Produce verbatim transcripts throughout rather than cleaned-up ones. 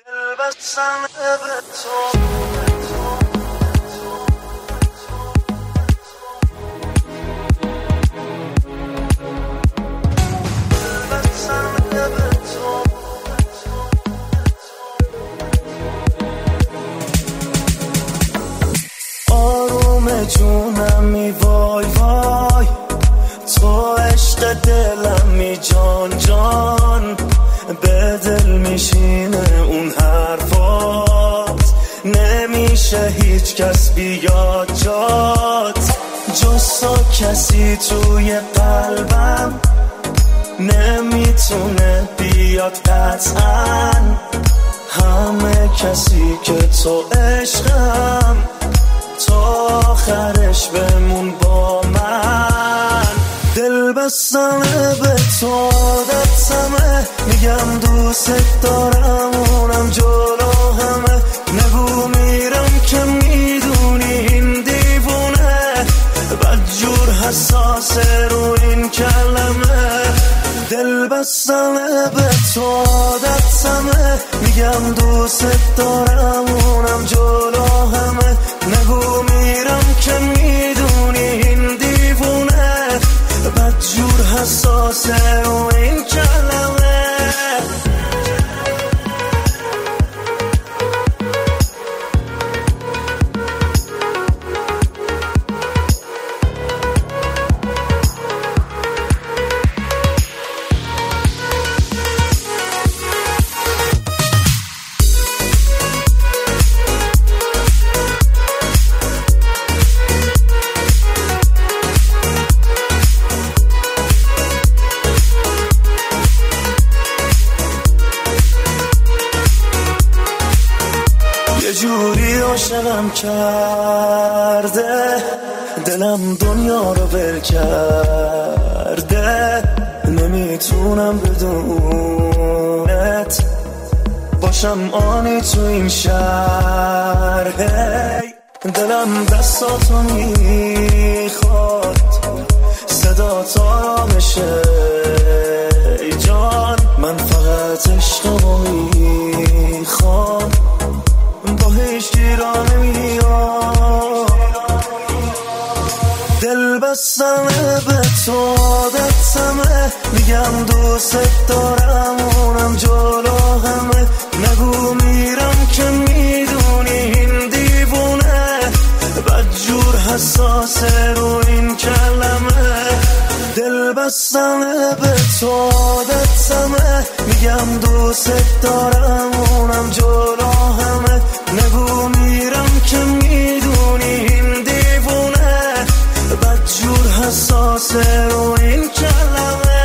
آروم جونمی وای وای، تو عشق دلمی جان جان، به دل میشینه اون حرفات، نمیشه هیچ کس بیاد جات، جز تو کسی توی قلبم نمیتونه بیاد قطعا، همه کسی که تو عشقم، تا آخرش بمون با من. دل بستمه به تو عادتمه، میگم دوست دارم اونم جلو همه، نگو میرم که میدونی این دیوونه، بدجور حساسه رو این کلمه. دل بستمه به تو عادتمه، میگم دوست دارم اونم جلو همه، نگو میرم که میدونی این دیوونه، بدجور حساسه رو این کلمه. یه جوری عاشقم کرده، دلم دنیا رو ول کرده، نمیتونم بدونت باشم آنی تو این شهر. دلم دستاتو میخواد، صدا تا بشه ای جان، من فقط عشقمو میخوام، با هیچ گیرانه میاد. دل بستمه به تو عادتمه، میگم دوست دارم اونم جلو همه، نگو میرم که میدونی این دیوونه، بدجور حساسه رو این کلمه. دل بستمه به تو عادتمه، میگم دوست دارم اونم جلو همه، نگو میرم که میدونی این دیوونه، بدجور حساسه رو این کلمه.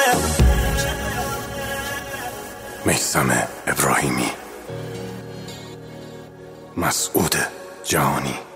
میثم ابراهیمی، مسعود جهانی.